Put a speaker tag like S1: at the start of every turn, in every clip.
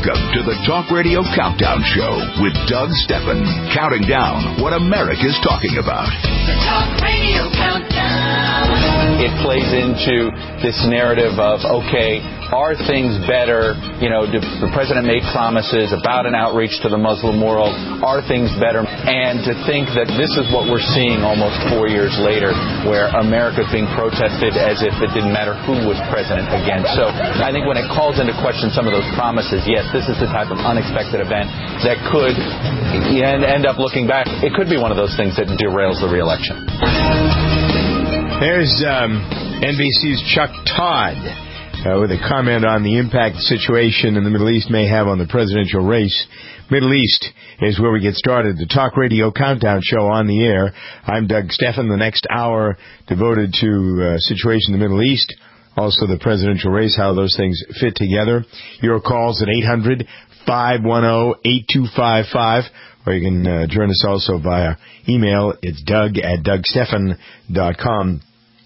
S1: Welcome to the Talk Radio Countdown Show with Doug Stephan, counting down what America's talking about.
S2: The Talk Radio Countdown.
S3: It plays into this narrative of, okay, are things better? You know, the president made promises about an outreach to the Muslim world. Are things better? And to think that this is what we're seeing almost 4 years later, where America's being protested as if it didn't matter who was president again. So I think when it calls into question some of those promises, yes, this is the type of unexpected event that could end up looking back. It could be one of those things that derails the re-election.
S4: There's NBC's Chuck Todd with a comment on the impact the situation in the Middle East may have on the presidential race. Middle East is where we get started. The Talk Radio Countdown Show on the air. I'm Doug Stephan. The next hour devoted to situation in the Middle East. Also the presidential race, how those things fit together. Your calls at 800-510-8255. Or you can join us also via email. It's doug@dougstephan.com.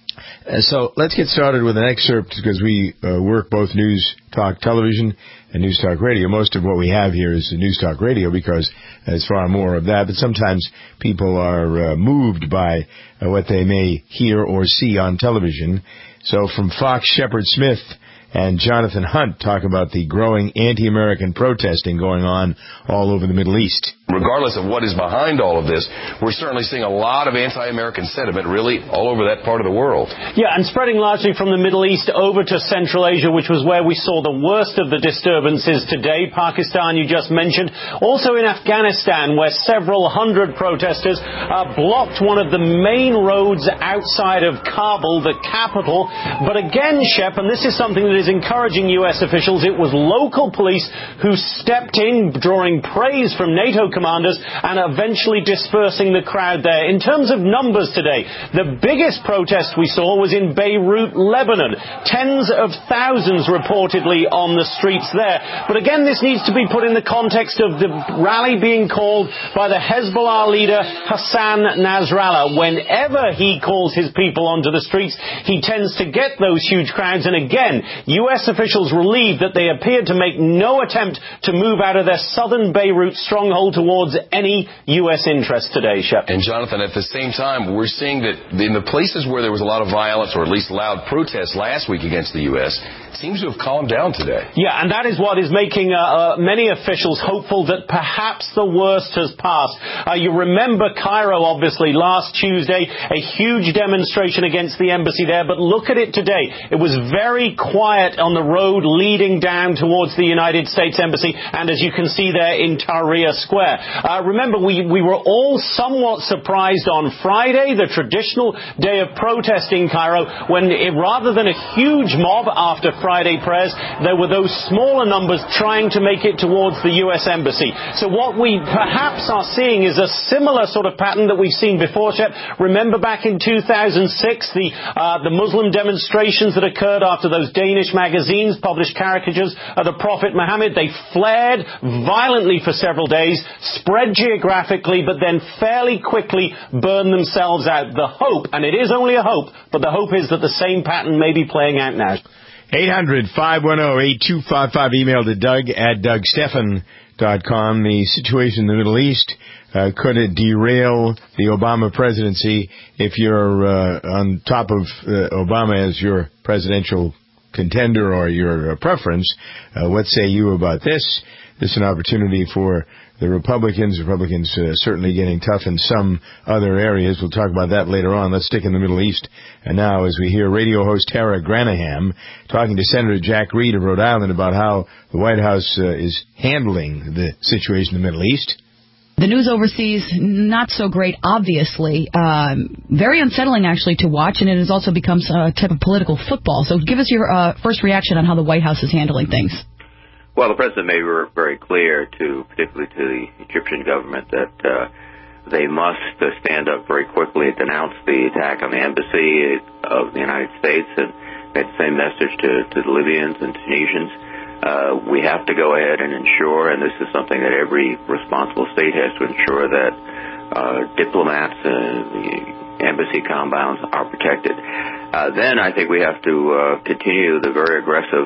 S4: So let's get started with an excerpt because we work both News Talk Television and News Talk Radio. Most of what we have here is News Talk Radio because there's far more of that. But sometimes people are moved by what they may hear or see on television. So from Fox, Shepard Smith and Jonathan Hunt talk about the growing anti-American protesting going on all over the Middle East.
S5: Regardless of what is behind all of this, we're certainly seeing a lot of anti-American sentiment really all over that part of the world.
S6: Yeah, and spreading largely from the Middle East over to Central Asia, which was where we saw the worst of the disturbances today. Pakistan, you just mentioned. Also in Afghanistan, where several hundred protesters blocked one of the main roads outside of Kabul, the capital. But again, Shep, and this is something that is encouraging U.S. officials, it was local police who stepped in, drawing praise from NATO commanders and eventually dispersing the crowd there. In terms of numbers today, the biggest protest we saw was in Beirut, Lebanon. Tens of thousands reportedly on the streets there. But again, this needs to be put in the context of the rally being called by the Hezbollah leader Hassan Nasrallah. Whenever he calls his people onto the streets, he tends to get those huge crowds. And again, U.S. officials relieved that they appeared to make no attempt to move out of their southern Beirut stronghold towards any U.S. interest today, Shep.
S5: And Jonathan, at the same time, we're seeing that in the places where there was a lot of violence or at least loud protests last week against the U.S., seems to have calmed down today.
S6: Yeah, and that is what is making many officials hopeful that perhaps the worst has passed. You remember Cairo, obviously, last Tuesday, a huge demonstration against the embassy there, but look at it today. It was very quiet on the road leading down towards the United States Embassy, and as you can see there in Tahrir Square. Remember, we were all somewhat surprised on Friday, the traditional day of protest in Cairo, when rather than a huge mob after Friday prayers, there were those smaller numbers trying to make it towards the U.S. Embassy. So what we perhaps are seeing is a similar sort of pattern that we've seen before, Shep. Remember back in 2006, the Muslim demonstrations that occurred after those Danish magazines published caricatures of the Prophet Muhammad. They flared violently for several days, spread geographically, but then fairly quickly burned themselves out. The hope, and it is only a hope, but the hope is that the same pattern may be playing out now.
S4: 800-510-8255. Email to doug@dougstephan.com. The situation in the Middle East, could it derail the Obama presidency if you're on top of Obama as your presidential contender or your preference? What say you about this? This is an opportunity for the Republicans certainly getting tough in some other areas. We'll talk about that later on. Let's stick in the Middle East. And now, as we hear radio host Tara Granaham talking to Senator Jack Reed of Rhode Island about how the White House is handling the situation in the Middle East.
S7: The news overseas, not so great, obviously. Very unsettling, actually, to watch, and it has also become a type of political football. So give us your first reaction on how the White House is handling things.
S8: Well, the president made it very clear, particularly to the Egyptian government, that they must stand up very quickly and denounce the attack on the embassy of the United States, and made the same message to the Libyans and Tunisians. We have to go ahead and ensure, and this is something that every responsible state has to ensure, that diplomats, the embassy compounds are protected. Then I think we have to continue the very aggressive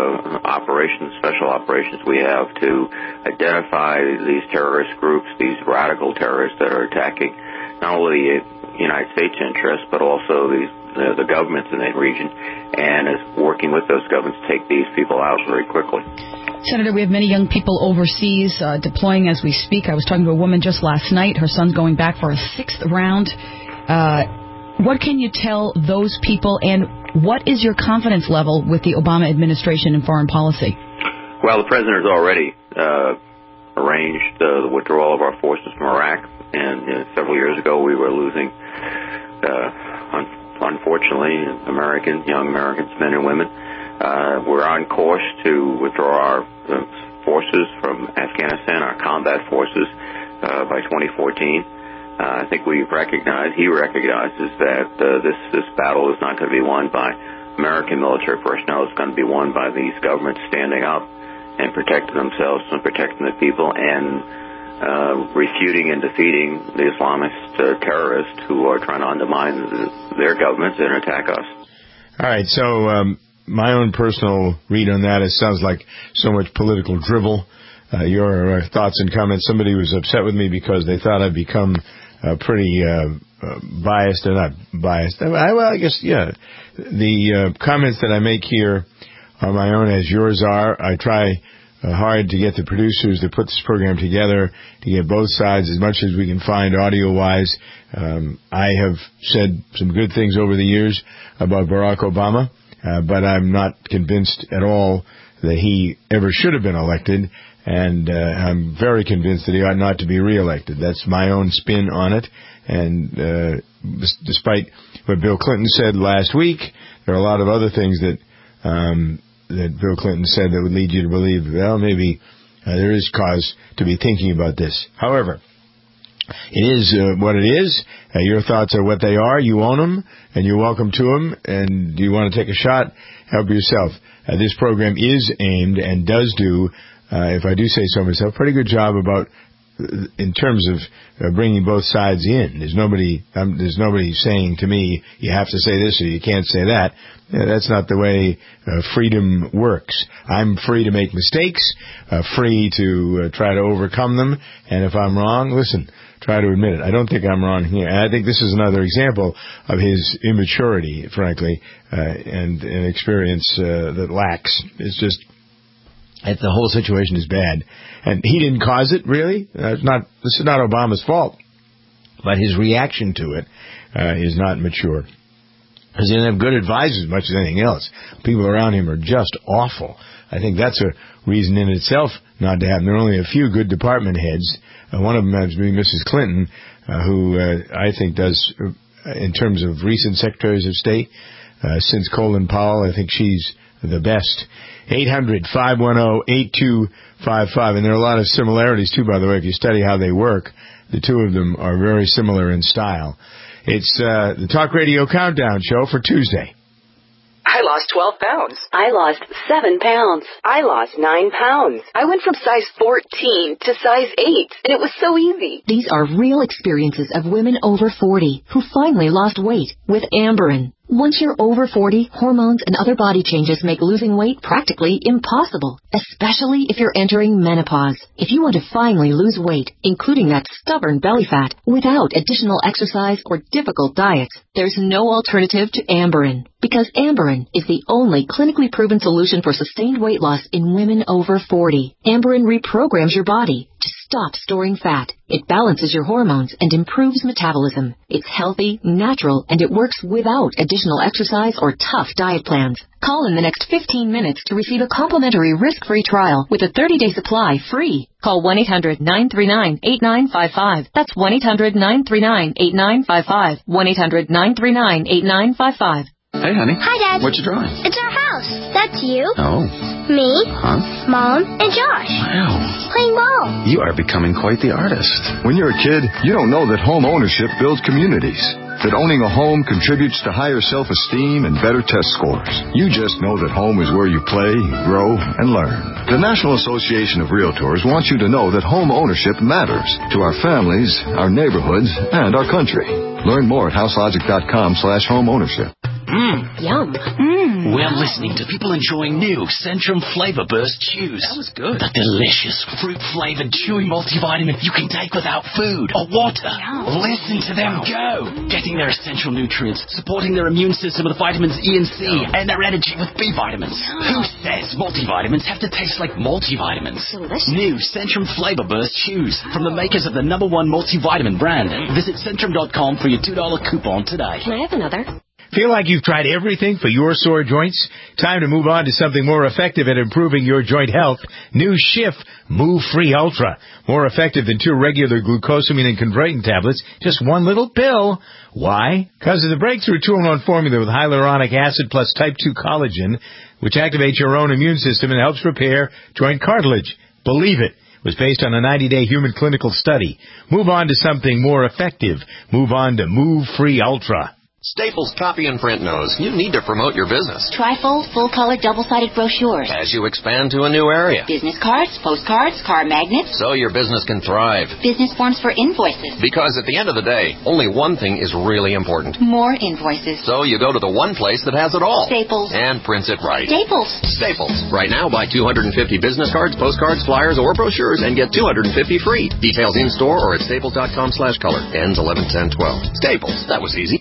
S8: special operations we have to identify these terrorist groups, these radical terrorists that are attacking not only the United States interests, but also the governments in that region, and is working with those governments to take these people out very quickly.
S7: Senator, we have many young people overseas deploying as we speak. I was talking to a woman just last night. Her son's going back for a 6th round. What can you tell those people, and what is your confidence level with the Obama administration and foreign policy?
S8: Well, the president has already arranged the withdrawal of our forces from Iraq, and several years ago we were losing, unfortunately, young Americans, men and women. We're on course to withdraw our forces from Afghanistan, our combat forces, by 2014. I think he recognizes that this battle is not going to be won by American military personnel. It's going to be won by these governments standing up and protecting themselves and protecting the people and refuting and defeating the Islamist terrorists who are trying to undermine their governments and attack us.
S4: All right, so my own personal read on that, it sounds like so much political drivel. Your thoughts and comments. Somebody was upset with me because they thought I'd become pretty biased, or not biased. I guess, yeah. The comments that I make here are my own, as yours are. I try hard to get the producers to put this program together, to get both sides as much as we can find audio-wise. I have said some good things over the years about Barack Obama, but I'm not convinced at all that he ever should have been elected. And I'm very convinced that he ought not to be reelected. That's my own spin on it. And despite what Bill Clinton said last week, there are a lot of other things that Bill Clinton said that would lead you to believe, well, maybe there is cause to be thinking about this. However, it is what it is. Your thoughts are what they are. You own them, and you're welcome to them. And do you want to take a shot? Help yourself. This program is aimed and does do, if I do say so myself, pretty good job about in terms of bringing both sides in. There's nobody saying to me, you have to say this or you can't say that. That's not the way freedom works. I'm free to make mistakes, free to try to overcome them, and if I'm wrong, listen, try to admit it. I don't think I'm wrong here. And I think this is another example of his immaturity, frankly, and an experience that lacks. It's just that the whole situation is bad. And he didn't cause it, really. This is not Obama's fault. But his reaction to it is not mature. Because he didn't have good advisors as much as anything else. People around him are just awful. I think that's a reason in itself not to happen. There are only a few good department heads. One of them happens to be Mrs. Clinton, who I think does, in terms of recent secretaries of state, since Colin Powell, I think she's the best. 800-510-8255. And there are a lot of similarities, too, by the way. If you study how they work, the two of them are very similar in style. It's the Talk Radio Countdown Show for Tuesday.
S9: I lost 12 pounds. I lost 7 pounds. I lost 9 pounds. I went from size 14 to size 8, and it was so easy.
S10: These are real experiences of women over 40 who finally lost weight with Amberen. Once you're over 40, hormones and other body changes make losing weight practically impossible, especially if you're entering menopause. If you want to finally lose weight, including that stubborn belly fat, without additional exercise or difficult diets, there's no alternative to Amberen. Because Amberen is the only clinically proven solution for sustained weight loss in women over 40. Amberen reprograms your body to stop storing fat. It balances your hormones and improves metabolism. It's healthy, natural, and it works without additional exercise or tough diet plans. Call in the next 15 minutes to receive a complimentary risk-free trial with a 30-day supply free. Call 1-800-939-8955. That's 1-800-939-8955. 1-800-939-8955.
S11: Hey, honey.
S12: Hi, Dad.
S11: What you drawing?
S12: It's our house. That's you.
S11: Oh.
S12: Me.
S11: Huh?
S12: Mom and Josh.
S11: Wow.
S12: Playing ball.
S11: You are becoming quite the artist.
S13: When you're a kid, you don't know that home ownership builds communities. That owning a home contributes to higher self-esteem and better test scores. You just know that home is where you play, grow, and learn. The National Association of Realtors wants you to know that home ownership matters to our families, our neighborhoods, and our country. Learn more at houselogic.com/home ownership.
S12: Yum.
S14: We're listening to people enjoying new Centrum Flavor Burst Chews.
S15: That was good.
S14: The delicious fruit-flavored chewy multivitamin you can take without food or water.
S12: Yum.
S14: Listen to them go. Getting their essential nutrients, supporting their immune system with vitamins E and C, and their energy with B vitamins. Who says multivitamins have to taste like multivitamins?
S12: Delicious.
S14: New Centrum Flavor Burst Chews from the makers of the #1 multivitamin brand. Visit Centrum.com for your $2 coupon today.
S12: Can I have another?
S4: Feel like you've tried everything for your sore joints? Time to move on to something more effective at improving your joint health. New Schiff Move Free Ultra. More effective than 2 regular glucosamine and chondroitin tablets. Just one little pill. Why? Because of the breakthrough 2-in-1 formula with hyaluronic acid plus type 2 collagen, which activates your own immune system and helps repair joint cartilage. Believe it. It was based on a 90-day human clinical study. Move on to something more effective. Move on to Move Free Ultra.
S16: Staples Copy and Print knows you need to promote your business.
S10: Trifold, full-color, double-sided brochures.
S16: As you expand to a new area.
S10: Business cards, postcards, car magnets.
S16: So your business can thrive.
S10: Business forms for invoices.
S16: Because at the end of the day, only one thing is really important.
S10: More invoices.
S16: So you go to the one place that has it all.
S10: Staples.
S16: And prints it right.
S10: Staples.
S16: Staples. Right now, buy 250 business cards, postcards, flyers, or brochures and get 250 free. Details in-store or at staples.com/color. Ends 11/10/12. Staples. That was easy.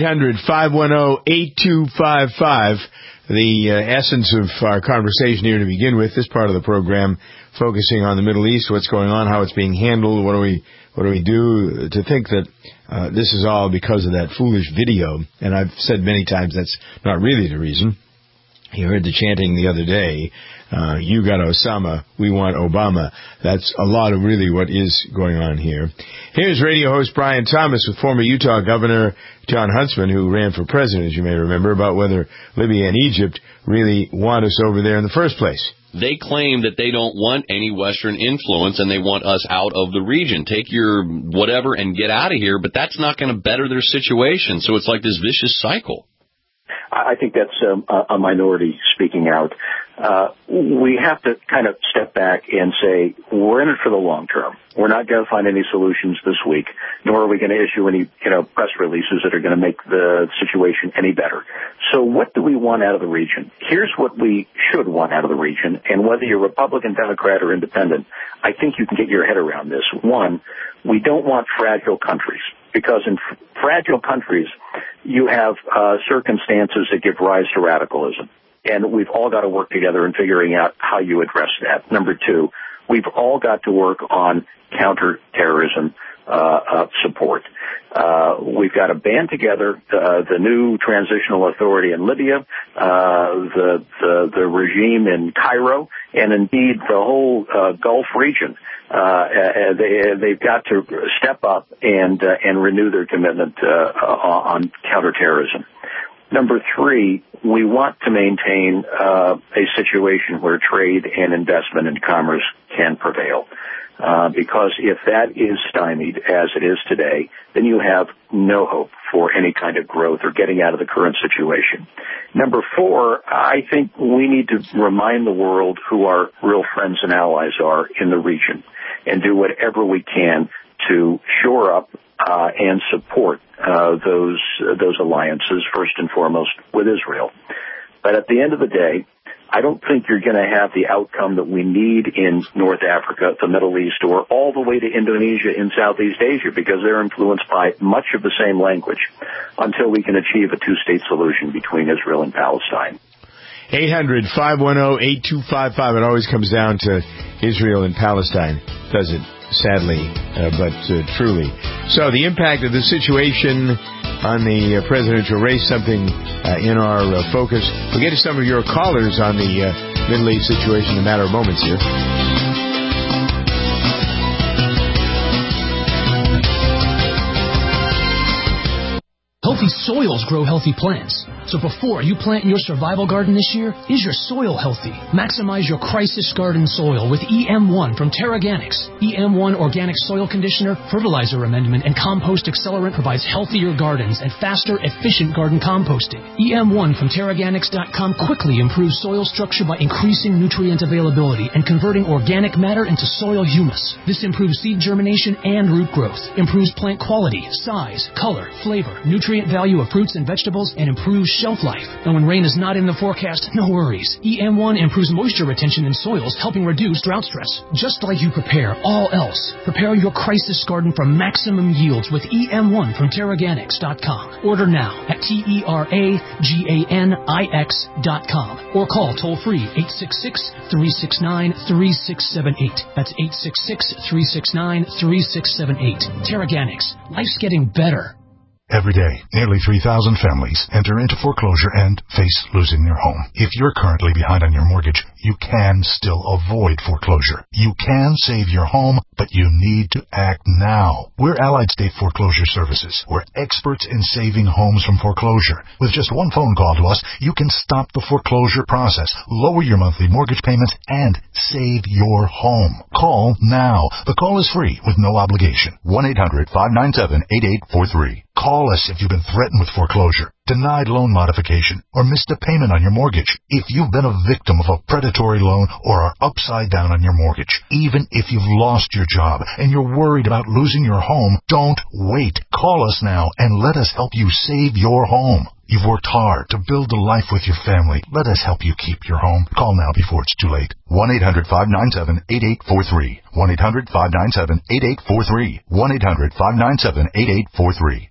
S4: 800-510-8255. The essence of our conversation here to begin with, this part of the program focusing on the Middle East, what's going on, how it's being handled, what do we do, to think that this is all because of that foolish video. And I've said many times that's not really the reason. You heard the chanting the other day, you got Osama, we want Obama. That's a lot of really what is going on here. Here's radio host Brian Thomas with former Utah Governor John Huntsman, who ran for president, as you may remember, about whether Libya and Egypt really want us over there in the first place.
S17: They claim that they don't want any Western influence and they want us out of the region. Take your whatever and get out of here, but that's not going to better their situation. So it's like this vicious cycle.
S18: I think that's a minority speaking out. We have to kind of step back and say, we're in it for the long term. We're not going to find any solutions this week, nor are we going to issue any, press releases that are going to make the situation any better. So what do we want out of the region? Here's what we should want out of the region, and whether you're Republican, Democrat, or Independent, I think you can get your head around this. One, we don't want fragile countries, because in fragile countries, you have circumstances that give rise to radicalism. And we've all got to work together in figuring out how you address that. Number two, we've all got to work on counterterrorism support. We've got to band together the new transitional authority in Libya, the regime in Cairo, and indeed the whole Gulf region. They've got to step up and renew their commitment on counterterrorism. Number three, we want to maintain a situation where trade and investment and commerce can prevail. Because if that is stymied, as it is today, then you have no hope for any kind of growth or getting out of the current situation. Number four, I think we need to remind the world who our real friends and allies are in the region and do whatever we can to shore up and support those alliances, first and foremost with Israel. But at the end of the day, I don't think you're going to have the outcome that we need in North Africa, the Middle East, or all the way to Indonesia in Southeast Asia, because they're influenced by much of the same language, until we can achieve a two-state solution between Israel and Palestine.
S4: 800-510-8255. It always comes down to Israel and Palestine, does it? Sadly, but truly. So the impact of the situation on the presidential race, something in our focus. We'll get to some of your callers on the Middle East situation in a matter of moments here.
S19: Healthy soils grow healthy plants. So before you plant in your survival garden this year, is your soil healthy? Maximize your crisis garden soil with EM1 from Terraganics. EM1 Organic Soil Conditioner, Fertilizer Amendment, and Compost Accelerant provides healthier gardens and faster, efficient garden composting. EM1 from Terraganics.com quickly improves soil structure by increasing nutrient availability and converting organic matter into soil humus. This improves seed germination and root growth, improves plant quality, size, color, flavor, nutrient value of fruits and vegetables, and improves shelf life. And when rain is not in the forecast, no worries. EM1 improves moisture retention in soils, helping reduce drought stress. Just like you prepare all else, prepare your crisis garden for maximum yields with EM1 from TerraGanix.com. Order now at TerraGanix.com or call toll-free 866-369-3678. That's 866-369-3678. TerraGanix. Life's getting better.
S15: Every day, nearly 3,000 families enter into foreclosure and face losing their home. If you're currently behind on your mortgage, you can still avoid foreclosure. You can save your home, but you need to act now. We're Allied State Foreclosure Services. We're experts in saving homes from foreclosure. With just one phone call to us, you can stop the foreclosure process, lower your monthly mortgage payments, and save your home. Call now. The call is free with no obligation. 1-800-597-8843. Call us if you've been threatened with foreclosure, denied loan modification, or missed a payment on your mortgage. If you've been a victim of a predatory loan or are upside down on your mortgage, even if you've lost your job and you're worried about losing your home, don't wait. Call us now and let us help you save your home. You've worked hard to build a life with your family. Let us help you keep your home. Call now before it's too late. 1-800-597-8843. 1-800-597-8843. 1-800-597-8843.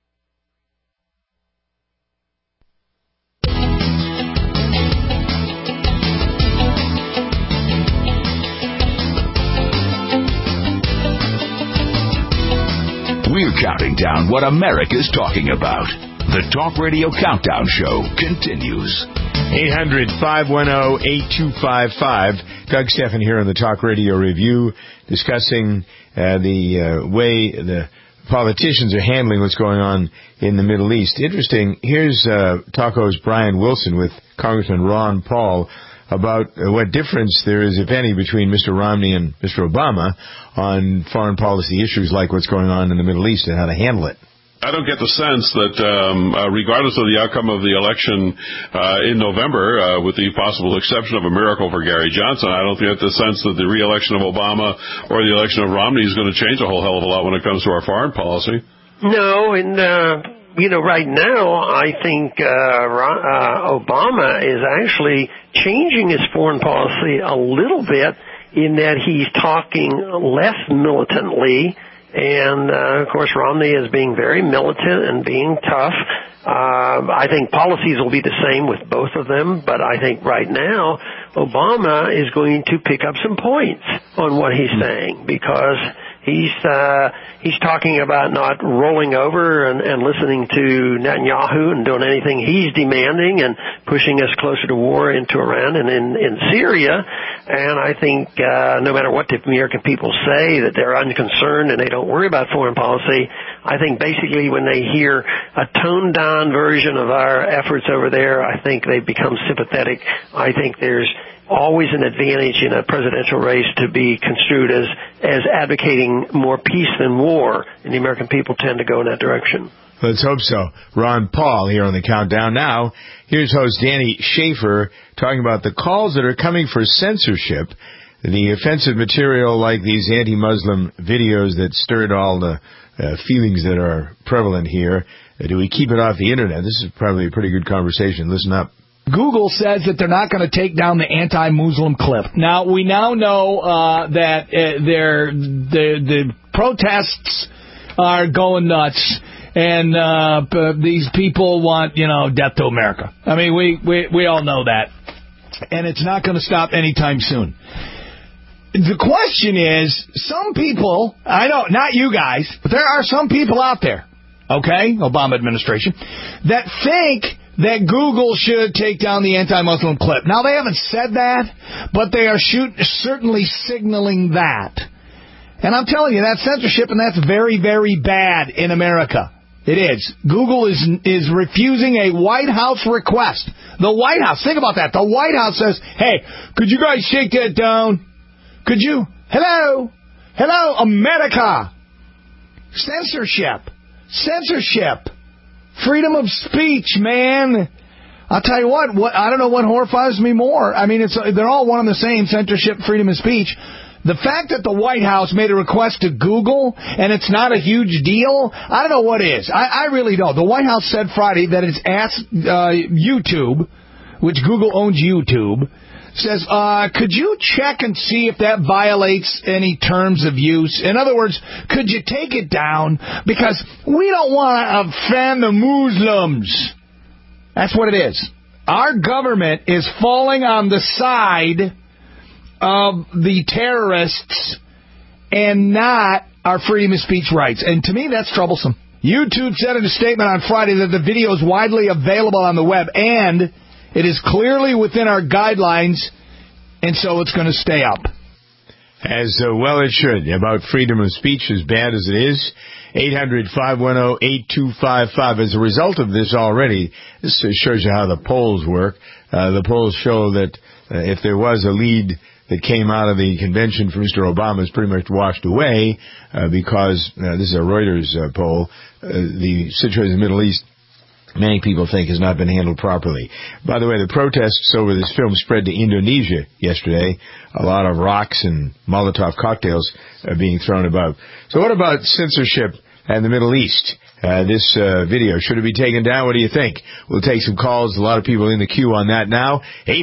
S1: We're counting down what America's talking about. The Talk Radio Countdown Show continues.
S4: 800-510-8255. Doug Stephan here on the Talk Radio Review, discussing the way the politicians are handling what's going on in the Middle East. Interesting. Here's Talko's Brian Wilson with Congressman Ron Paul about what difference there is, if any, between Mr. Romney and Mr. Obama on foreign policy issues like what's going on in the Middle East and how to handle it.
S20: I don't get the sense that regardless of the outcome of the election in November, with the possible exception of a miracle for Gary Johnson, I don't get the sense that the re-election of Obama or the election of Romney is going to change a whole hell of a lot when it comes to our foreign policy.
S21: No, and right now, I think Obama is actually changing his foreign policy a little bit in that he's talking less militantly, and, of course, Romney is being very militant and being tough. I think policies will be the same with both of them, but I think right now Obama is going to pick up some points on what he's saying because he's talking about not rolling over and listening to Netanyahu and doing anything he's demanding and pushing us closer to war into Iran and in Syria. And I think no matter what the American people say, that they're unconcerned and they don't worry about foreign policy, I think basically when they hear a toned-down version of our efforts over there, I think they become sympathetic. I think there's always an advantage in a presidential race to be construed as advocating more peace than war, and the American people tend to go in that direction.
S4: Let's hope so. Ron Paul here on the Countdown. Now, here's host Danny Schaefer talking about the calls that are coming for censorship, the offensive material like these anti-Muslim videos that stirred all the feelings that are prevalent here. Do we keep it off the Internet? This is probably a pretty good conversation. Listen up.
S22: Google says that they're not going to take down the anti-Muslim clip. Now, we now know that the protests are going nuts, and these people want, death to America. I mean, we all know that. And it's not going to stop anytime soon. The question is, some people, I know, not you guys, but there are some people out there, okay, Obama administration, that think that Google should take down the anti-Muslim clip. Now, they haven't said that, but they are certainly signaling that. And I'm telling you, that's censorship, and that's very, very bad in America. It is. Google is refusing a White House request. The White House, think about that. The White House says, hey, could you guys take that down? Could you? Hello, America. Censorship. Freedom of speech, man. I'll tell you what I don't know what horrifies me more. I mean, they're all one and the same, censorship, freedom of speech. The fact that the White House made a request to Google and it's not a huge deal, I don't know what is. I really don't. The White House said Friday that it's asked YouTube, which Google owns YouTube, says, could you check and see if that violates any terms of use? In other words, could you take it down? Because we don't want to offend the Muslims. That's what it is. Our government is falling on the side of the terrorists and not our freedom of speech rights. And to me, that's troublesome. YouTube said in a statement on Friday that the video is widely available on the web and it is clearly within our guidelines, and so it's going to stay up.
S4: As well it should. About freedom of speech, as bad as it is. 800-510-8255. As a result of this already, this shows you how the polls work. The polls show that if there was a lead that came out of the convention for Mr. Obama is pretty much washed away because, this is a Reuters poll, the situation in the Middle East, many people think has not been handled properly. By the way, the protests over this film spread to Indonesia yesterday. A lot of rocks and Molotov cocktails are being thrown about. So what about censorship in the Middle East? This video, should it be taken down? What do you think? We'll take some calls. A lot of people in the queue on that now.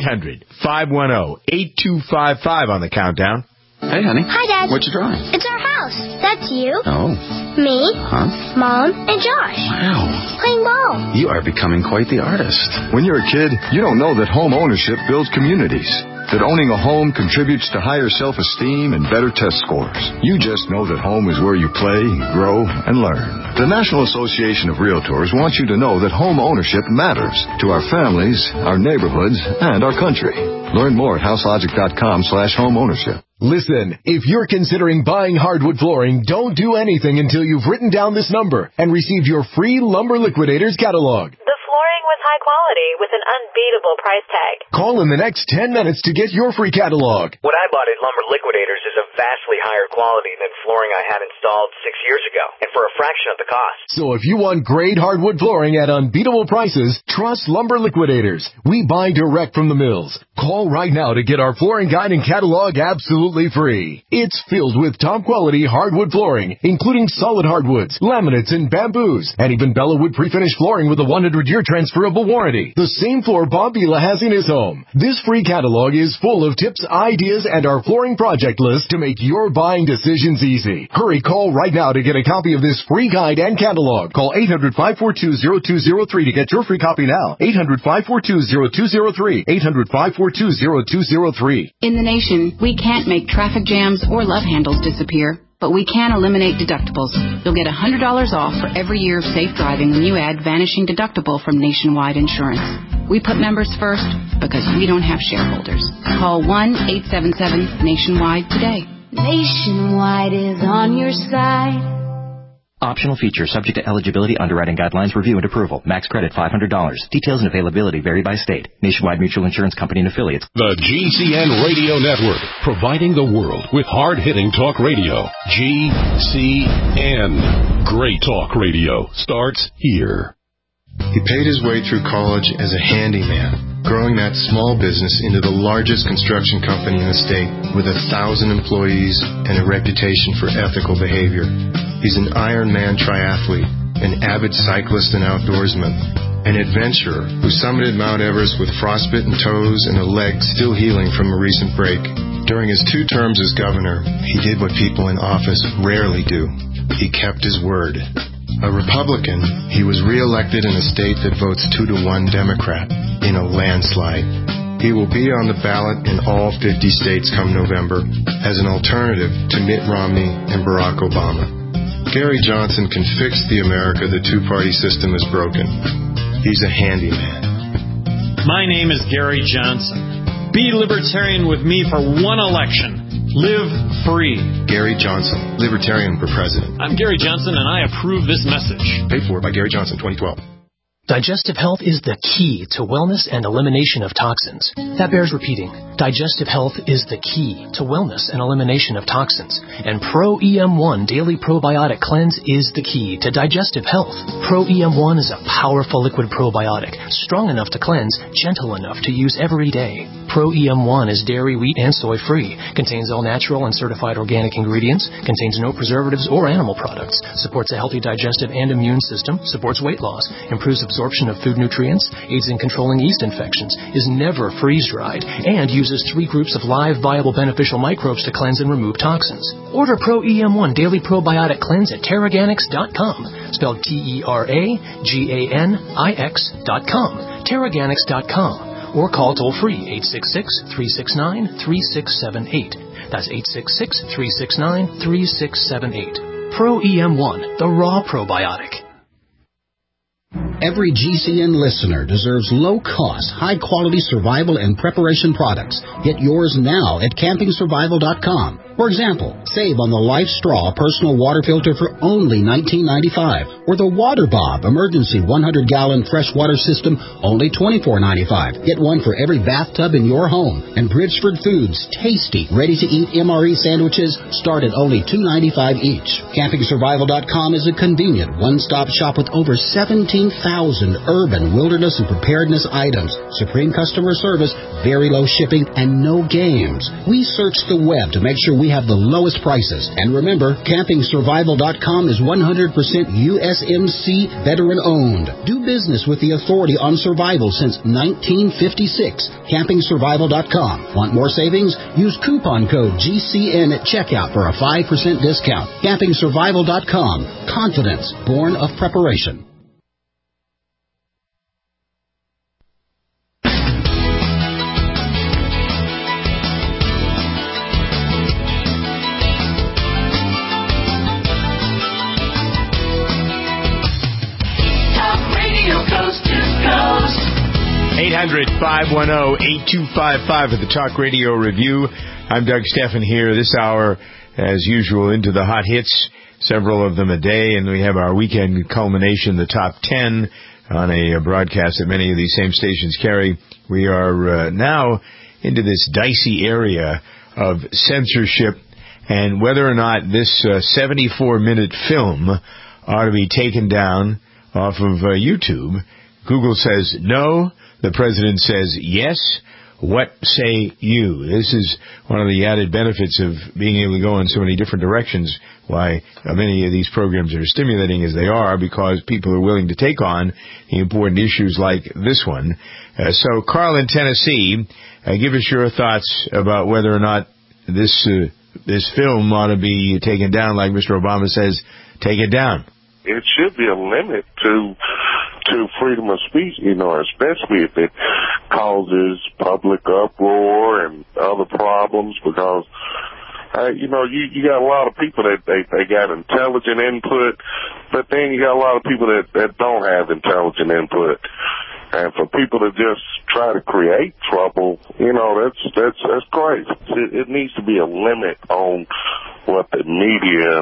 S4: 800-510-8255 on the countdown.
S11: Hey, honey.
S12: Hi, Dad.
S11: What you drawing?
S12: It's our house. That's you.
S11: Oh.
S12: Me.
S11: Huh?
S12: Mom and Josh.
S11: Wow.
S12: Playing ball.
S11: You are becoming quite the artist.
S13: When you're a kid, you don't know that home ownership builds communities. That owning a home contributes to higher self-esteem and better test scores. You just know that home is where you play, grow, and learn. The National Association of Realtors wants you to know that home ownership matters to our families, our neighborhoods, and our country. Learn more at houselogic.com/homeownership.
S2: Listen, if you're considering buying hardwood flooring, don't do anything until you've written down this number and received your free Lumber Liquidators catalog.
S3: The flooring with high quality with an unbeatable price tag.
S2: Call in the next 10 minutes to get your free catalog.
S23: What I bought at Lumber Liquidators is of vastly higher quality than flooring I had installed 6 years ago, and for a fraction of the cost.
S2: So if you want great hardwood flooring at unbeatable prices, trust Lumber Liquidators. We buy direct from the mills. Call right now to get our flooring guide and catalog absolutely free. It's filled with top-quality hardwood flooring, including solid hardwoods, laminates, and bamboos, and even Bellawood pre-finished flooring with a 100-year transferable warranty. The same floor Bob Vila has in his home. This free catalog is full of tips, ideas, and our flooring project list to make your buying decisions easy. Hurry, call right now to get a copy of this free guide and catalog. Call 800-542-0203 to get your free copy now. 800-542-0203. 800-542-0203.
S24: In the nation, we can't make traffic jams or love handles disappear, but we can eliminate deductibles. You'll get $100 off for every year of safe driving when you add Vanishing Deductible from Nationwide Insurance. We put members first because we don't have shareholders. Call 1-877-NATIONWIDE today.
S25: Nationwide is on your side.
S26: Optional feature subject to eligibility, underwriting guidelines, review, and approval. Max credit $500. Details and availability vary by state. Nationwide Mutual Insurance Company and affiliates.
S27: The GCN Radio Network, providing the world with hard-hitting talk radio. GCN. Great talk radio starts here.
S28: He paid his way through college as a handyman, growing that small business into the largest construction company in the state with 1,000 employees and a reputation for ethical behavior. He's an Ironman triathlete, an avid cyclist and outdoorsman, an adventurer who summited Mount Everest with frostbitten toes and a leg still healing from a recent break. During his 2 terms as governor, he did what people in office rarely do. He kept his word. A Republican, he was re-elected in a state that votes 2-to-1 Democrat in a landslide. He will be on the ballot in all 50 states come November as an alternative to Mitt Romney and Barack Obama. Gary Johnson can fix the America the two-party system has broken. He's a handyman.
S29: My name is Gary Johnson. Be libertarian with me for one election. Live free.
S28: Gary Johnson, Libertarian for President.
S29: I'm Gary Johnson, and I approve this message.
S28: Paid for by Gary Johnson, 2012.
S19: Digestive health is the key to wellness and elimination of toxins. That bears repeating. Digestive health is the key to wellness and elimination of toxins. And Pro EM1 Daily Probiotic Cleanse is the key to digestive health. Pro EM1 is a powerful liquid probiotic, strong enough to cleanse, gentle enough to use every day. Pro EM1 is dairy, wheat, and soy free, contains all natural and certified organic ingredients, contains no preservatives or animal products, supports a healthy digestive and immune system, supports weight loss, improves absorption of food nutrients, aids in controlling yeast infections, is never freeze-dried, and uses 3 groups of live, viable, beneficial microbes to cleanse and remove toxins. Order Pro EM1 Daily Probiotic Cleanse at Terraganix.com, spelled TerraGanix.com, Terraganix.com, or call toll-free 866-369-3678. That's 866-369-3678. Pro EM1, the raw probiotic.
S5: Every GCN listener deserves low-cost, high-quality survival and preparation products. Get yours now at CampingSurvival.com. For example, save on the Life Straw personal water filter for only $19.95, or the Water Bob emergency 100-gallon freshwater system, only $24.95. Get one for every bathtub in your home. And Bridgeford Foods tasty, ready-to-eat MRE sandwiches start at only $2.95 each. CampingSurvival.com is a convenient one-stop shop with over 17,000 urban, wilderness, and preparedness items. Supreme customer service, very low shipping, and no games. We search the web to make sure we have the lowest prices. And remember, CampingSurvival.com is 100% USMC veteran-owned. Do business with the authority on survival since 1956. CampingSurvival.com. Want more savings? Use coupon code GCN at checkout for a 5% discount. CampingSurvival.com. Confidence born of preparation.
S1: Talk Radio Coast to Coast.
S4: 800-510-8255 at the Talk Radio Review. I'm Doug Steffen here this hour, as usual, into the hot hits, several of them a day, and we have our weekend culmination, the top 10, on a broadcast that many of these same stations carry. We are now into this dicey area of censorship and whether or not this 74-minute film ought to be taken down off of YouTube. Google says no. The president says yes. What say you? This is one of the added benefits of being able to go in so many different directions, why many of these programs are stimulating as they are, because people are willing to take on the important issues like this one. So, Carl in Tennessee, give us your thoughts about whether or not this film ought to be taken down, like Mr. Obama says, take it down.
S6: It should be a limit to freedom of speech, especially if it causes public uproar and other problems, because, you got a lot of people that they got intelligent input, but then you got a lot of people that don't have intelligent input. And for people to just try to create trouble, that's crazy. It needs to be a limit on what the media,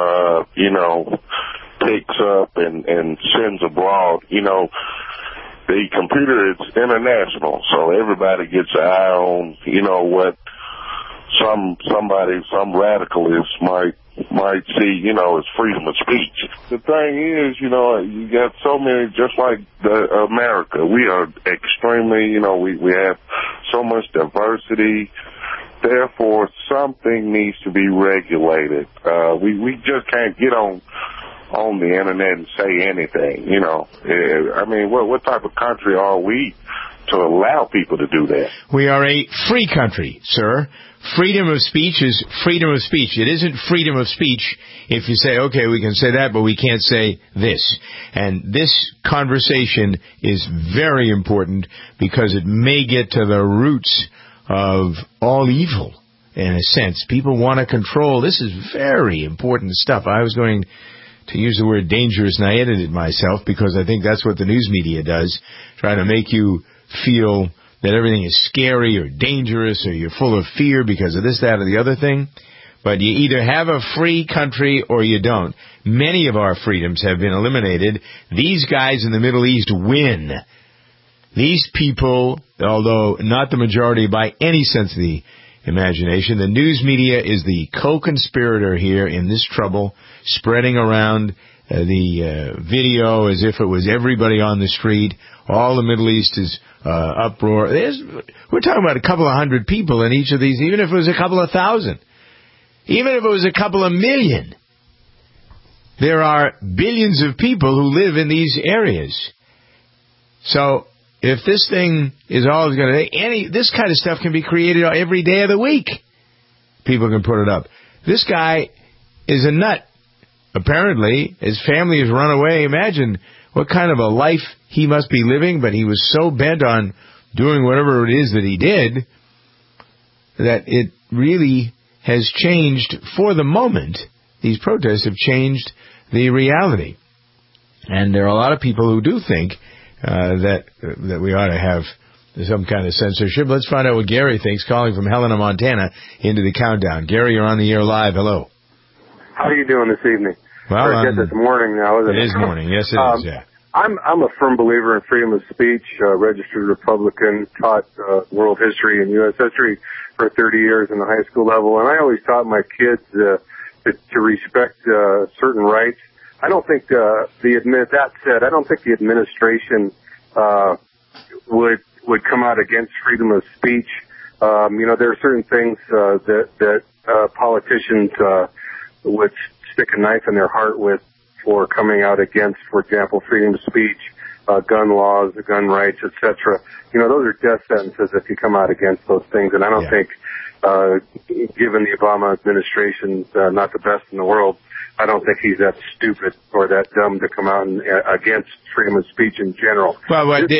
S6: picks up and sends abroad. The computer is international, so everybody gets an eye on, what some radicalist might see, as freedom of speech. The thing is, you got so many, just like America. We are extremely, we have so much diversity. Therefore, something needs to be regulated. We just can't get on the internet and say anything, what type of country are we to allow people to do that?
S4: We are a free country, sir. Freedom of speech is freedom of speech. It isn't freedom of speech if you say, okay, we can say that, but we can't say this. And this conversation is very important because it may get to the roots of all evil, in a sense. People want to control. This is very important stuff. I was going to use the word dangerous, and I edited myself because I think that's what the news media does, trying to make you feel that everything is scary or dangerous or you're full of fear because of this, that, or the other thing. But you either have a free country or you don't. Many of our freedoms have been eliminated. These guys in the Middle East win. These people, although not the majority by any sense of the imagination, the news media is the co-conspirator here in this trouble, spreading around the video as if it was everybody on the street. All the Middle East is uproar. We're talking about a couple of hundred people in each of these, even if it was a couple of thousand. Even if it was a couple of million. There are billions of people who live in these areas. So if this thing is always going to... This kind of stuff can be created every day of the week. People can put it up. This guy is a nut. Apparently, his family has run away. Imagine what kind of a life he must be living, but he was so bent on doing whatever it is that he did that it really has changed for the moment. These protests have changed the reality. And there are a lot of people who do think that we ought to have some kind of censorship. Let's find out what Gary thinks, calling from Helena, Montana, into the countdown. Gary, you're on the air live. Hello.
S7: How are you doing this evening?
S4: Well,
S7: I guess it's morning now, isn't it?
S4: It is morning. Yes, it is, yeah.
S7: I'm a firm believer in freedom of speech, registered Republican, taught world history and U.S. history for 30 years in the high school level, and I always taught my kids to respect certain rights. I don't think that said, I don't think the administration would come out against freedom of speech. There are certain things that politicians would stick a knife in their heart with for coming out against, for example, freedom of speech, gun laws, gun rights, etc. Those are death sentences if you come out against those things. And I don't think, given the Obama administration, not the best in the world, I don't think he's that stupid or that dumb to come out against freedom of speech in general.
S4: Well, in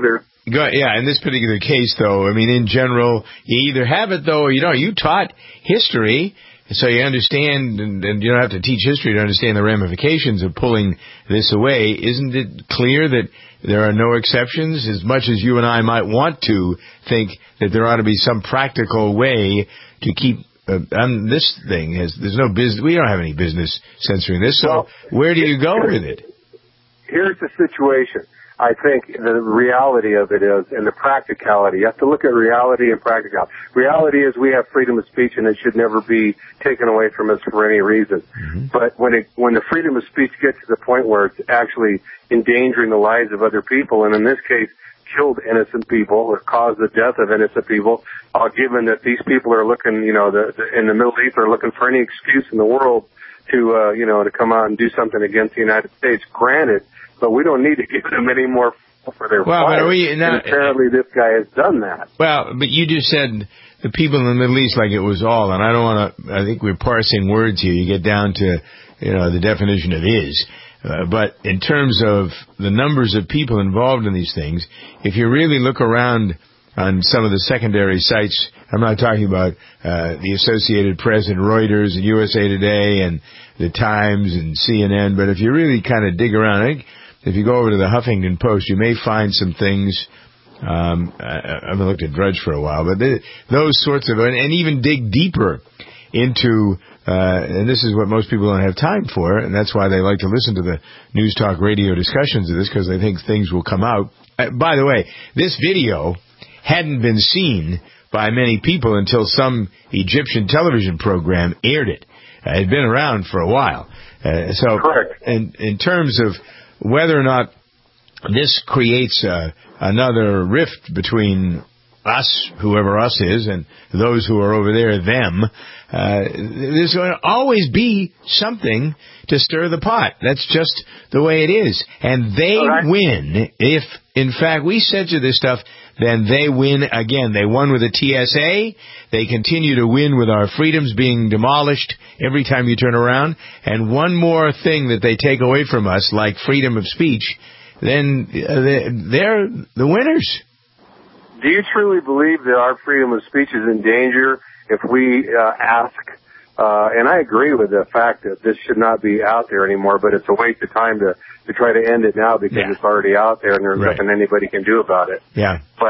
S4: this particular case, though, I mean, in general, you either have it, though, or you don't. You taught history, so you understand, and you don't have to teach history to understand the ramifications of pulling this away. Isn't it clear that there are no exceptions? As much as you and I might want to think that there ought to be some practical way to keep this thing, there's no business. We don't have any business censoring this. So where do you go with it?
S7: Here's the situation. I think the reality of it is, and the practicality. You have to look at reality and practicality. Reality is we have freedom of speech, and it should never be taken away from us for any reason. Mm-hmm. But when the freedom of speech gets to the point where it's actually endangering the lives of other people, and in this case, killed innocent people or caused the death of innocent people, given that these people are looking, in the Middle East are looking for any excuse in the world to come out and do something against the United States. Granted, but we don't need to give them any more for their fight. And apparently this guy has done that. Well,
S4: but you just said the people in the Middle East like it was all, and I don't want to, I think we're parsing words here. You get down to, the definition of is. But in terms of the numbers of people involved in these things, if you really look around on some of the secondary sites, I'm not talking about the Associated Press and Reuters and USA Today and the Times and CNN, but if you really kind of dig around, I think if you go over to the Huffington Post, you may find some things. I haven't looked at Drudge for a while, but those sorts of, and even dig deeper into, and this is what most people don't have time for, and that's why they like to listen to the News Talk Radio discussions of this, because they think things will come out. By the way, this video hadn't been seen by many people until some Egyptian television program aired it. It had been around for a while.
S7: Correct.
S4: In terms of whether or not this creates another rift between us, whoever us is, and those who are over there, them, there's going to always be something to stir the pot. That's just the way it is. And they win. If, in fact, we censor this stuff, then they win again. They won with the TSA. They continue to win with our freedoms being demolished every time you turn around. And one more thing that they take away from us, like freedom of speech, then they're the winners.
S7: Do you truly believe that our freedom of speech is in danger if we ask, and I agree with the fact that this should not be out there anymore, but it's a waste of time to try to end it now because it's already out there and there's nothing anybody can do about it.
S4: Yeah.
S7: But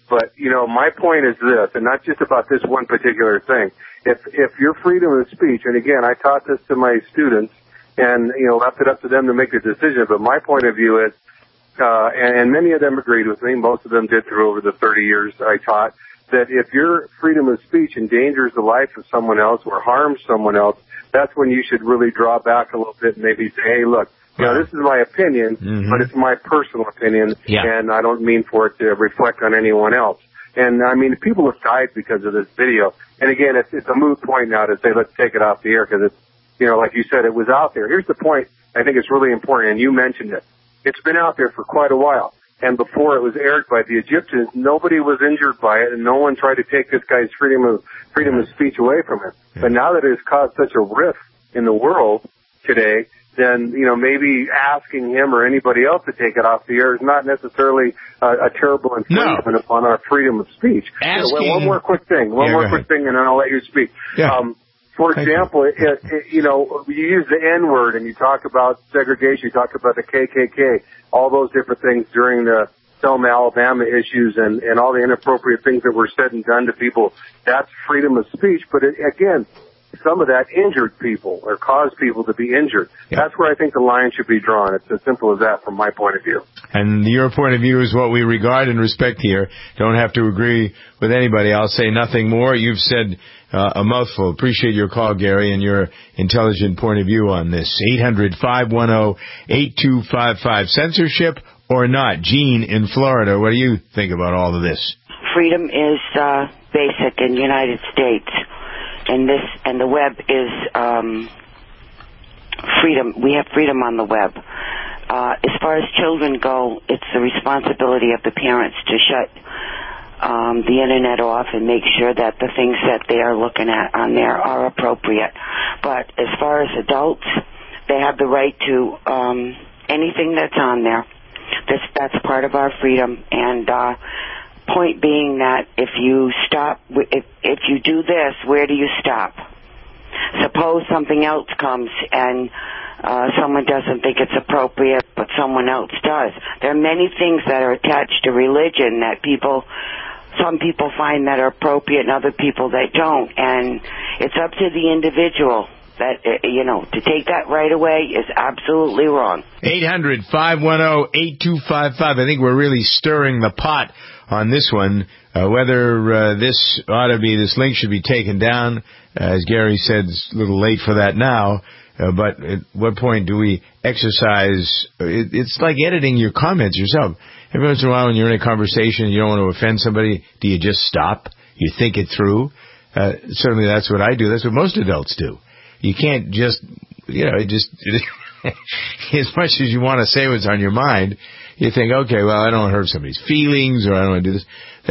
S7: But, my point is this, and not just about this one particular thing. If your freedom of speech, and again, I taught this to my students, and, left it up to them to make a decision, but my point of view is, and many of them agreed with me, most of them did through over the 30 years I taught, that if your freedom of speech endangers the life of someone else or harms someone else, that's when you should really draw back a little bit and maybe say, hey, look, this is my opinion, but it's my personal opinion, and I don't mean for it to reflect on anyone else. And, people have died because of this video. And, again, it's a moot point now to say let's take it off the air because it's, like you said, it was out there. Here's the point I think it's really important, and you mentioned it. It's been out there for quite a while. And before it was aired by the Egyptians, nobody was injured by it, and no one tried to take this guy's freedom of speech away from him. But now that it has caused such a rift in the world today, then, maybe asking him or anybody else to take it off the air is not necessarily a terrible infringement upon our freedom of speech. One more quick thing, and then I'll let you speak.
S4: Yeah.
S7: For example, you use the N-word and you talk about segregation, you talk about the KKK, all those different things during the Selma, Alabama issues and all the inappropriate things that were said and done to people. That's freedom of speech, but again, some of that injured people or caused people to be injured. Yeah. That's where I think the line should be drawn. It's as simple as that from my point of view.
S4: And your point of view is what we regard and respect here. Don't have to agree with anybody. I'll say nothing more. You've said a mouthful. Appreciate your call, Gary, and your intelligent point of view on this. 800-510-8255. Censorship or not? Gene in Florida, what do you think about all of this?
S8: Freedom is basic in the United States. And the web is freedom. We have freedom on the web. As far as children go, it's the responsibility of the parents to shut the internet off and make sure that the things that they are looking at on there are appropriate. But as far as adults, they have the right to anything that's on there. That's part of our freedom. And point being that if you stop, if you do this, where do you stop? Suppose something else comes and someone doesn't think it's appropriate, but someone else does. There are many things that are attached to religion that some people find that are appropriate and other people that don't. And it's up to the individual. That, to take that right away is absolutely wrong.
S4: 800-510-8255. I think we're really stirring the pot on this one. Whether this link should be taken down. As Gary said, it's a little late for that now. But at what point do we exercise? It's like editing your comments yourself. Every once in a while when you're in a conversation and you don't want to offend somebody, do you just stop? You think it through? Certainly that's what I do. That's what most adults do. You can't just, as much as you want to say what's on your mind, you think, okay, well, I don't want to hurt somebody's feelings, or I don't want to do this.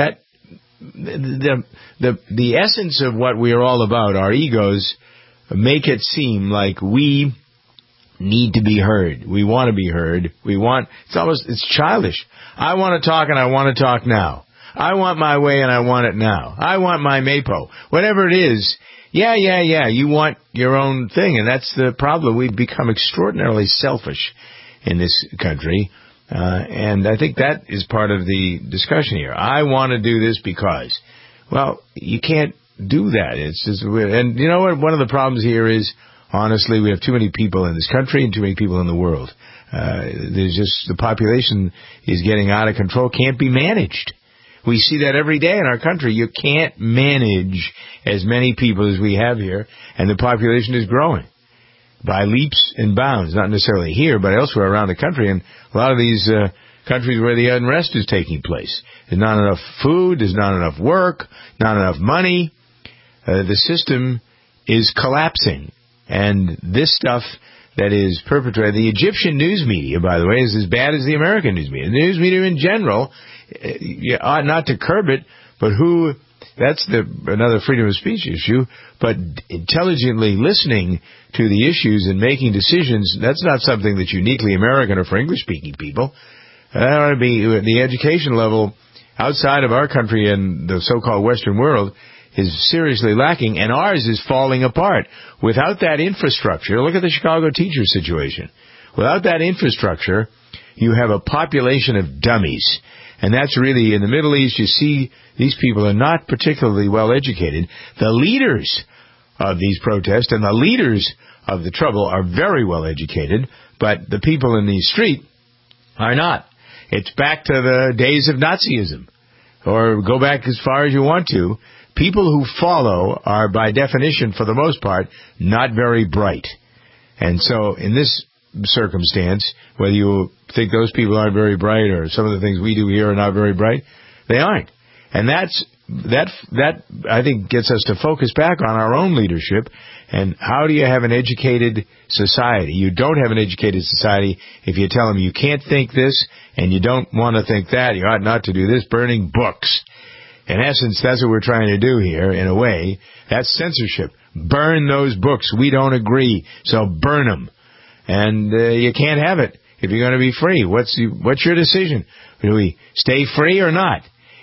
S4: The essence of what we are all about, our egos, make it seem like we need to be heard. We want to be heard. It's childish. I want to talk and I want to talk now. I want my way and I want it now. I want my MAPO. Whatever it is. Yeah. You want your own thing, and that's the problem. We've become extraordinarily selfish in this country, and I think that is part of the discussion here. I want to do this because, well, you can't do that. It's just, and you know what? One of the problems here is, honestly, we have too many people in this country and too many people in the world. The population is getting out of control, can't be managed. We see that every day in our country. You can't manage as many people as we have here, and the population is growing by leaps and bounds, not necessarily here, but elsewhere around the country. And a lot of these countries where the unrest is taking place, there's not enough food, there's not enough work, not enough money. The system is collapsing. And this stuff that is perpetrated, the Egyptian news media, by the way, is as bad as the American news media. The news media in general, you ought not to curb it, but that's another freedom of speech issue, but intelligently listening to the issues and making decisions, that's not something that's uniquely American or for English-speaking people. That ought to be the education level outside of our country and the so-called Western world is seriously lacking, and ours is falling apart. Without that infrastructure, look at the Chicago teacher situation. Without that infrastructure, you have a population of dummies. And that's really, in the Middle East, you see these people are not particularly well educated. The leaders of these protests and the leaders of the trouble are very well educated, but the people in the street are not. It's back to the days of Nazism, or go back as far as you want to. People who follow are, by definition, for the most part, not very bright. And so, in this circumstance, whether you think those people aren't very bright or some of the things we do here are not very bright, they aren't. And that I think gets us to focus back on our own leadership. And how do you have an educated society? You don't have an educated society if you tell them you can't think this and you don't want to think that. You ought not to do this. Burning books. In essence, that's what we're trying to do here, in a way. That's censorship. Burn those books. We don't agree, so burn them. And you can't have it if you're going to be free. What's your decision? Do we stay free or not?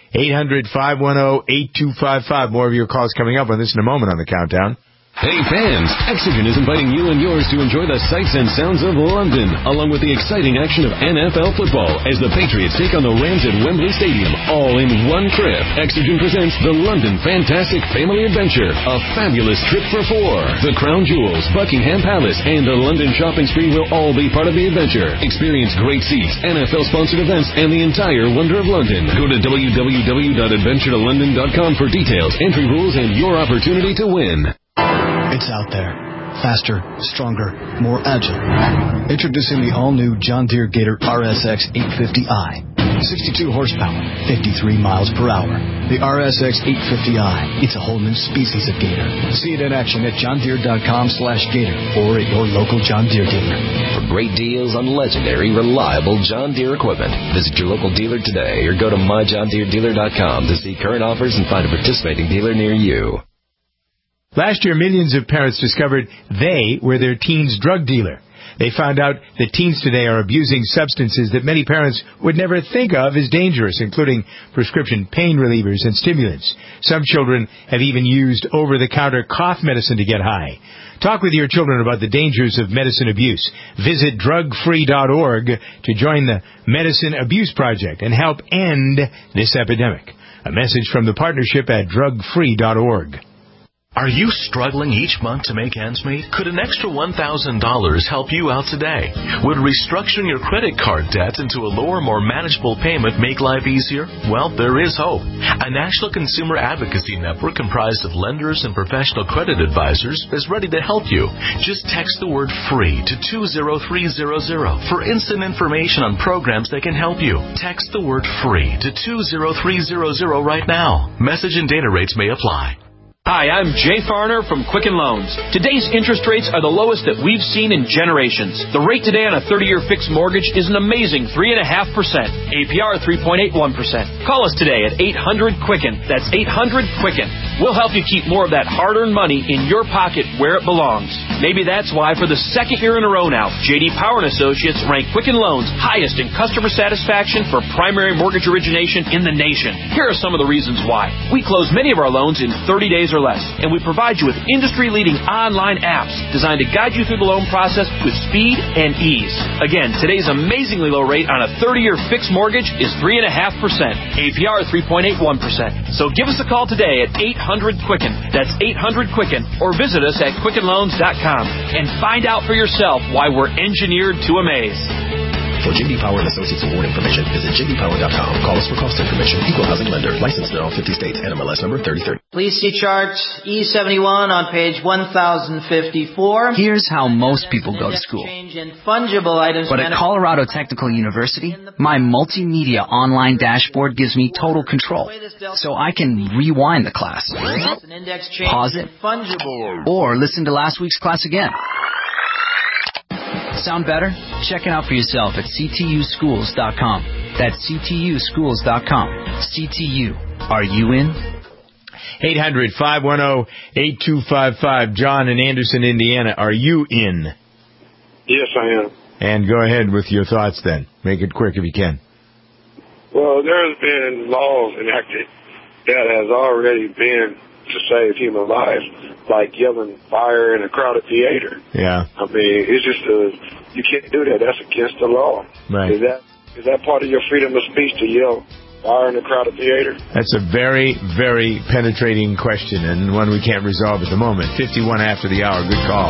S4: 800-510-8255. More of your calls coming up on this in a moment on the Countdown.
S27: Hey fans, Exogen is inviting you and yours to enjoy the sights and sounds of London, along with the exciting action of NFL football as the Patriots take on the Rams at Wembley Stadium, all in one trip. Exogen presents the London Fantastic Family Adventure, a fabulous trip for four. The Crown Jewels, Buckingham Palace, and a London shopping spree will all be part of the adventure. Experience great seats, NFL-sponsored events, and the entire wonder of London. Go to www.adventuretolondon.com for details, entry rules, and your opportunity to win.
S9: It's out there. Faster, stronger, more agile. Introducing the all-new John Deere Gator RSX 850i. 62 horsepower, 53 miles per hour. The RSX 850i. It's a whole new species of Gator. See it in action at johndeere.com/Gator or at your local John Deere dealer.
S10: For great deals on legendary, reliable John Deere equipment, visit your local dealer today or go to myjohndeeredealer.com to see current offers and find a participating dealer near you.
S4: Last year, millions of parents discovered they were their teen's drug dealer. They found out that teens today are abusing substances that many parents would never think of as dangerous, including prescription pain relievers and stimulants. Some children have even used over-the-counter cough medicine to get high. Talk with your children about the dangers of medicine abuse. Visit drugfree.org to join the Medicine Abuse Project and help end this epidemic. A message from the partnership at drugfree.org.
S14: Are you struggling each month to make ends meet? Could an extra $1,000 help you out today? Would restructuring your credit card debt into a lower, more manageable payment make life easier? Well, there is hope. A national consumer advocacy network comprised of lenders and professional credit advisors is ready to help you. Just text the word FREE to 20300 for instant information on programs that can help you. Text the word FREE to 20300 right now. Message and data rates may apply.
S15: Hi, I'm Jay Farner from Quicken Loans. Today's interest rates are the lowest that we've seen in generations. The rate today on a 30-year fixed mortgage is an amazing 3.5%. APR 3.81%. Call us today at 800-QUICKEN. That's 800-QUICKEN. We'll help you keep more of that hard-earned money in your pocket where it belongs. Maybe that's why for the second year in a row now, J.D. Power & Associates rank Quicken Loans highest in customer satisfaction for primary mortgage origination in the nation. Here are some of the reasons why. We close many of our loans in 30 days or less, and we provide you with industry-leading online apps designed to guide you through the loan process with speed and ease. Again, today's amazingly low rate on a 30-year fixed mortgage is 3.5%. APR 3.81%. So give us a call today at 800-QUICKEN. That's 800-QUICKEN, or visit us at QuickenLoans.com and find out for yourself why we're engineered to amaze.
S16: For J.D. Power and Associates award information, visit jdpower.com. Call us for cost information. Equal housing lender. Licensed in all 50 states. NMLS number 3030.
S17: Please see chart E71 on page 1054.
S18: Here's how most people go to school.
S17: Fungible items.
S18: But at Colorado Technical University, my multimedia online dashboard gives me total control. So I can rewind the class, pause it, or listen to last week's class again. Sound better? Check it out for yourself at ctuschools.com. That's ctuschools.com. CTU. Are you in?
S4: 800-510-8255. John in Anderson, Indiana. Are you in?
S20: Yes, I am.
S4: And go ahead with your thoughts then. Make it quick if you can.
S20: Well, there's been laws enacted that has already been to save human lives, like yelling fire in a crowded theater.
S4: Yeah.
S20: I mean, it's just you can't do that. That's against the law.
S4: Right.
S20: Is that part of your freedom of speech to yell fire in a crowded theater?
S4: That's a very, very penetrating question, and one we can't resolve at the moment. 51 after the hour. Good call.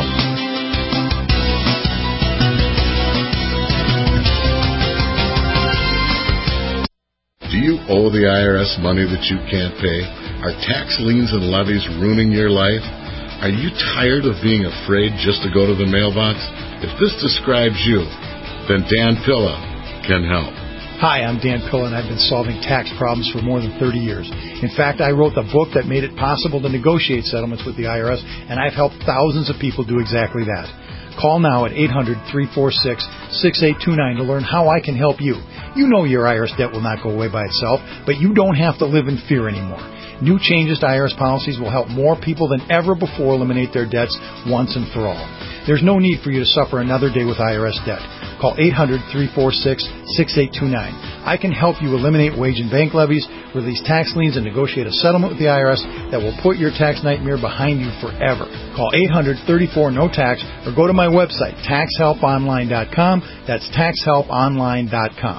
S2: Do you owe the IRS money that you can't pay? Are tax liens and levies ruining your life? Are you tired of being afraid just to go to the mailbox? If this describes you, then Dan Pilla can help.
S3: Hi, I'm Dan Pilla, and I've been solving tax problems for more than 30 years. In fact, I wrote the book that made it possible to negotiate settlements with the IRS, and I've helped thousands of people do exactly that. Call now at 800-346-6829 to learn how I can help you. You know your IRS debt will not go away by itself, but you don't have to live in fear anymore. New changes to IRS policies will help more people than ever before eliminate their debts once and for all. There's no need for you to suffer another day with IRS debt. Call 800-346-6829. I can help you eliminate wage and bank levies, release tax liens, and negotiate a settlement with the IRS that will put your tax nightmare behind you forever. Call 800-34-NO-TAX or go to my website, taxhelponline.com. That's taxhelponline.com.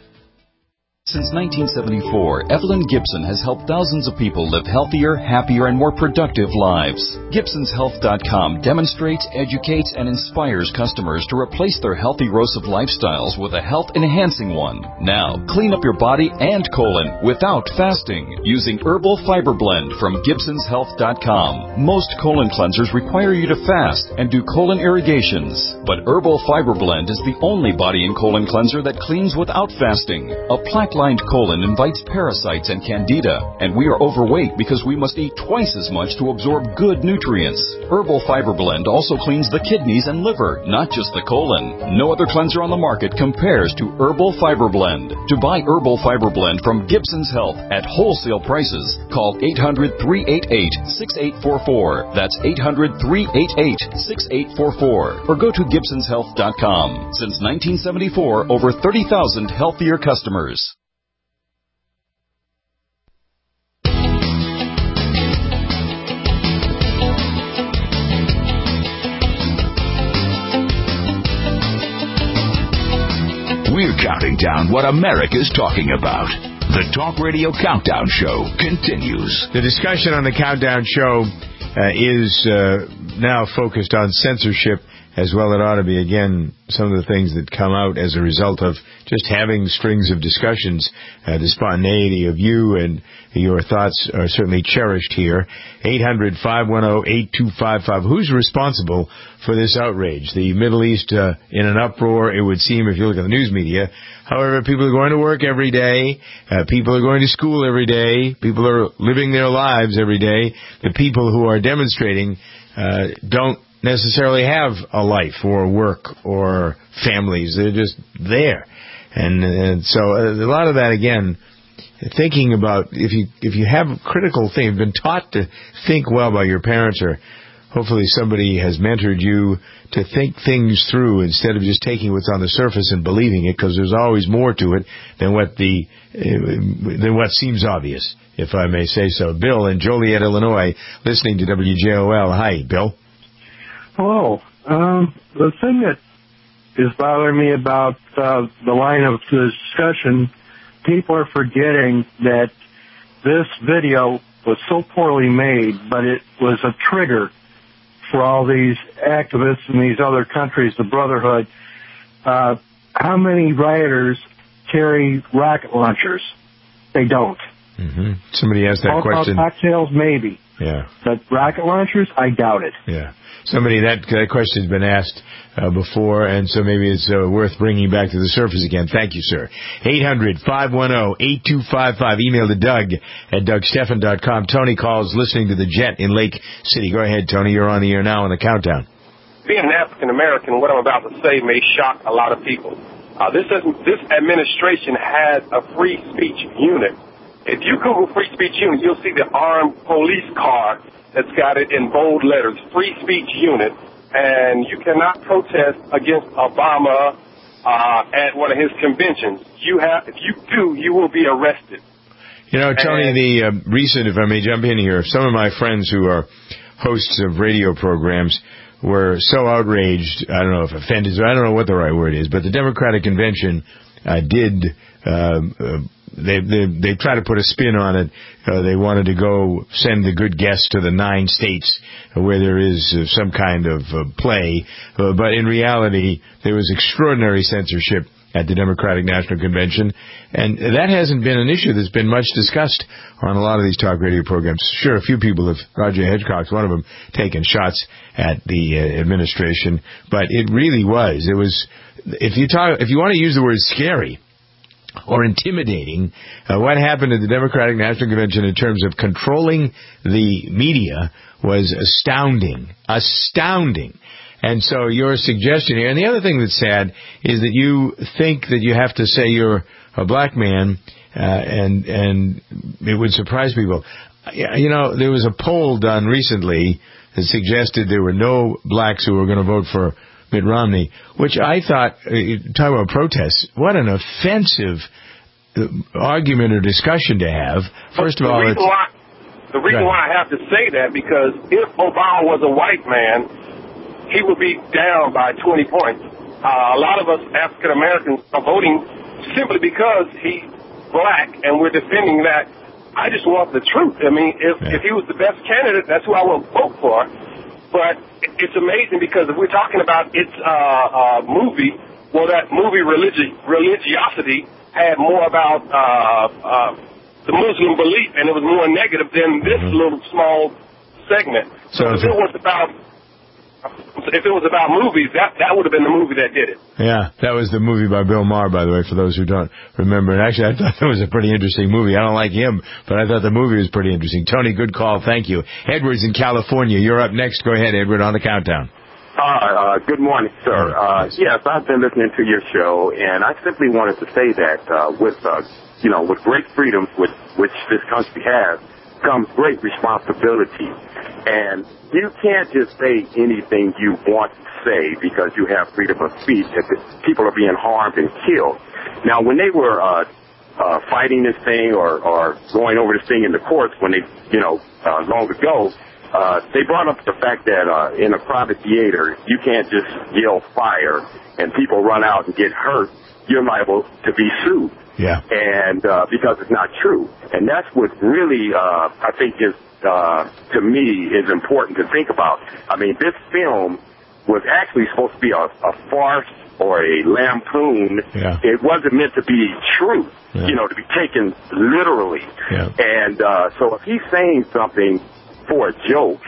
S11: Since 1974, Evelyn Gibson has helped thousands of people live healthier, happier, and more productive lives. GibsonsHealth.com demonstrates, educates, and inspires customers to replace their healthy erosive lifestyles with a health-enhancing one. Now, clean up your body and colon without fasting using Herbal Fiber Blend from GibsonsHealth.com. Most colon cleansers require you to fast and do colon irrigations, but Herbal Fiber Blend is the only body and colon cleanser that cleans without fasting. A plaque-lined colon invites parasites and candida, and we are overweight because we must eat twice as much to absorb good nutrients. Herbal Fiber Blend also cleans the kidneys and liver, not just the colon. No other cleanser on the market compares to Herbal Fiber Blend. To buy Herbal Fiber Blend from Gibson's Health at wholesale prices, call 800-388-6844. That's 800-388-6844. Or go to GibsonsHealth.com. Since 1974, over 30,000 healthier customers.
S1: We're counting down what America's talking about. The Talk Radio Countdown Show continues.
S4: The discussion on the Countdown Show is now focused on censorship, as well it ought to be. Again, some of the things that come out as a result of just having strings of discussions. The spontaneity of you and your thoughts are certainly cherished here. 800-510-8255. Who's responsible for this outrage? The Middle East in an uproar, it would seem, if you look at the news media. However, people are going to work every day. People are going to school every day. People are living their lives every day. The people who are demonstrating don't necessarily have a life or work or families. They're just there. And so a lot of that, again, thinking about, if you have critical things, been taught to think well by your parents, or hopefully somebody has mentored you to think things through instead of just taking what's on the surface and believing it, because there's always more to it than what seems obvious, if I may say so. Bill in Joliet, Illinois, listening to WJOL. Hi, Bill.
S12: Hello. The thing that is bothering me about the line of discussion, people are forgetting that this video was so poorly made, but it was a trigger for all these activists in these other countries, the Brotherhood. How many rioters carry rocket launchers? They don't.
S4: Mm-hmm. Somebody asked that question.
S12: Cocktails, maybe.
S4: Yeah.
S12: But rocket launchers, I doubt it.
S4: Yeah. That question's been asked before, and so maybe it's worth bringing back to the surface again. Thank you, sir. 800-510-8255. Email to Doug at DougStephan.com. Tony calls, listening to the Jet in Lake City. Go ahead, Tony. You're on the air now on the countdown.
S13: Being an African American, what I'm about to say may shock a lot of people. This administration has a free speech unit. If you Google free speech unit, you'll see the armed police car that's got it in bold letters, free speech unit, and you cannot protest against Obama at one of his conventions. If you do, you will be arrested.
S4: You know, Tony, the recent, if I may jump in here, some of my friends who are hosts of radio programs were so outraged, I don't know if offended, I don't know what the right word is, but the Democratic Convention did they try to put a spin on it. They wanted to go send the good guests to the 9 states where there is some kind of play. But in reality, there was extraordinary censorship at the Democratic National Convention, and that hasn't been an issue that's been much discussed on a lot of these talk radio programs. Sure, a few people have, Roger Hedgecock's one of them, taken shots at the administration, but it really was. It was, if you want to use the word scary or intimidating, what happened at the Democratic National Convention in terms of controlling the media was astounding. And so your suggestion here, and the other thing that's sad is that you think that you have to say you're a black man, and it would surprise people. You know, there was a poll done recently that suggested there were no blacks who were going to vote for Mitt Romney, which I thought, talk about protests, what an offensive argument or discussion to have. First of all,
S13: the reason why I have to say that, because if Obama was a white man, he would be down by 20 points. A lot of us African Americans are voting simply because he's black, and we're defending that. I just want the truth. I mean, if he was the best candidate, that's who I will vote for. But it's amazing because if we're talking about its movie, well, that movie Religiosity had more about the Muslim belief, and it was more negative than this little small segment. So if it was about movies, that would have been the movie that did it.
S4: Yeah, that was the movie by Bill Maher, by the way, for those who don't remember. And actually, I thought that was a pretty interesting movie. I don't like him, but I thought the movie was pretty interesting. Tony, good call. Thank you. Edward's in California. You're up next. Go ahead, Edward, on the countdown.
S19: Good morning, sir. Yes, I've been listening to your show, and I simply wanted to say that with great freedoms which this country has, comes great responsibility. And you can't just say anything you want to say because you have freedom of speech if people are being harmed and killed. Now, when they were fighting this thing or going over this thing in the courts when they, long ago, they brought up the fact that in a private theater, you can't just yell fire and people run out and get hurt. You're liable to be sued.
S4: Yeah.
S19: And because it's not true. And that's what really, I think is, to me, is important to think about. I mean, this film was actually supposed to be a farce or a lampoon.
S4: Yeah.
S19: It wasn't meant to be true, to be taken literally.
S4: Yeah.
S19: And so if he's saying something for a joke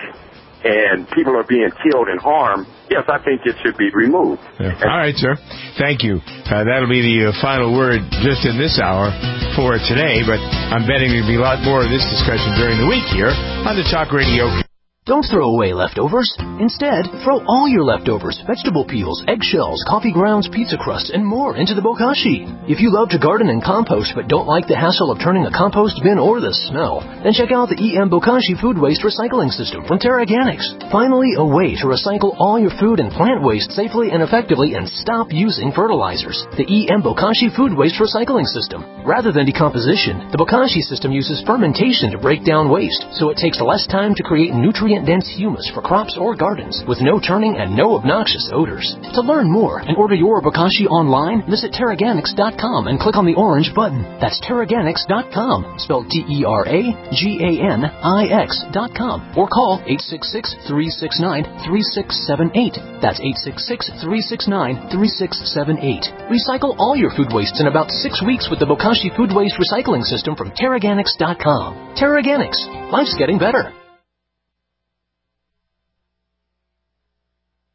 S19: and people are being killed and harmed, yes, I think it should be removed.
S4: Yeah. All right, sir. Thank you. That'll be the final word just in this hour for today, but I'm betting there'll be a lot more of this discussion during the week here on the Talk Radio.
S21: Don't throw away leftovers. Instead, throw all your leftovers, vegetable peels, eggshells, coffee grounds, pizza crusts, and more into the bokashi. If you love to garden and compost but don't like the hassle of turning a compost bin or the smell, then check out the EM Bokashi Food Waste Recycling System from TerraGanix. Finally, a way to recycle all your food and plant waste safely and effectively and stop using fertilizers. The EM Bokashi Food Waste Recycling System. Rather than decomposition, the Bokashi system uses fermentation to break down waste, so it takes less time to create nutrient-dense humus for crops or gardens with no turning and no obnoxious odors. To learn more and order your Bokashi online, visit TerraGanix.com and click on the orange button. That's TerraGanix.com, spelled TerraGanix.com, or call 866-369-3678. That's 866-369-3678. Recycle all your food wastes in about 6 weeks with the Bokashi Food Waste Recycling System from TerraGanix.com. TerraGanix. Life's getting better.